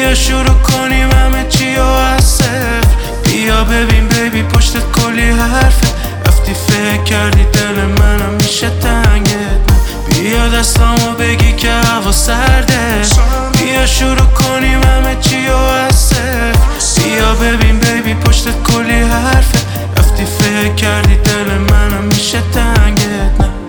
بیا شروع کنیم همه چی و از صفر. بیا ببین بیبی پشتت کلی حرفه. رفتی فکر کردی دل منم میشه تنگت. بیا دستامو بگی که هوا سرده. بیا شروع کنیم همه چی و از صفر. بیا ببین بیبی پشتت کلی حرفه. رفتی فکر کردی دل منم میشه تنگت. نه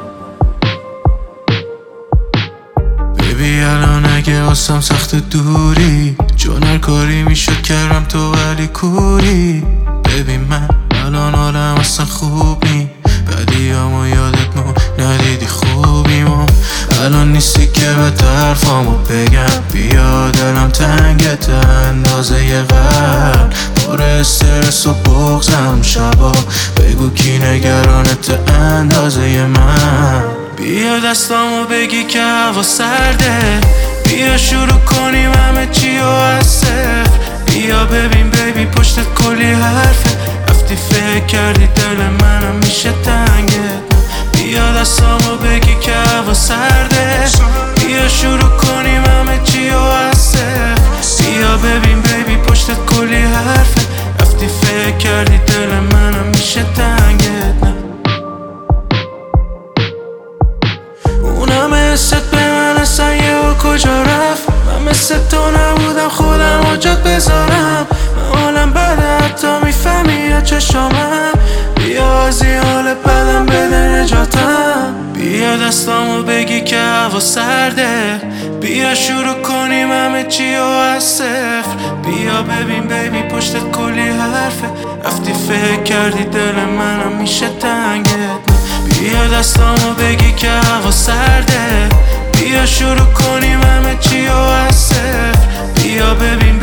بیبی الان اگه واسم سخت دوری، چون هر کاری میشد کردم تو ولی کوری. ببین من الان حالم اصلا خوب نی، بدیامو یادت ندیدی خوبیمو. الان نیستی که به حرفامو بگم. بیا دلم تنگت اندازه یه قلب، پر استرس و بغضم شبا. بگو کی نگرانت اندازه من. بیا دستامو بگی که هوا سرده. بیا شروع کنیم همه چی و از صفر. بیا ببین بیبی پشتت کلی حرفه. رفتی فکر کردی دل منم میشه تنگت. بیا دستامو بگی که هوا سرده. بیا شروع کنیم همه چی و از صفر. بیا ببین بیبی پشتت کلی حرفه. رفتی فکر کردی دل منم میشه تنگت. نه اونم حست به من اصلا یهو کجا رفت. من مثل تو نبودم خودم آجات بذارم. من حالم بده حتی میفهمی از چشامم. بیا از این حال بدم بده نجاتم. بیا دستامو بگی که هوا سرده. بیا شروع کنیم همه چی و از صفر. بیا ببین بیبی پشتت کلی حرفه. رفتی فکر کردی دل منم میشه تنگت. بیا دستامو بگی که هوا سرده. بیا شروع کنیم همه چی و از صفر. بیا ببین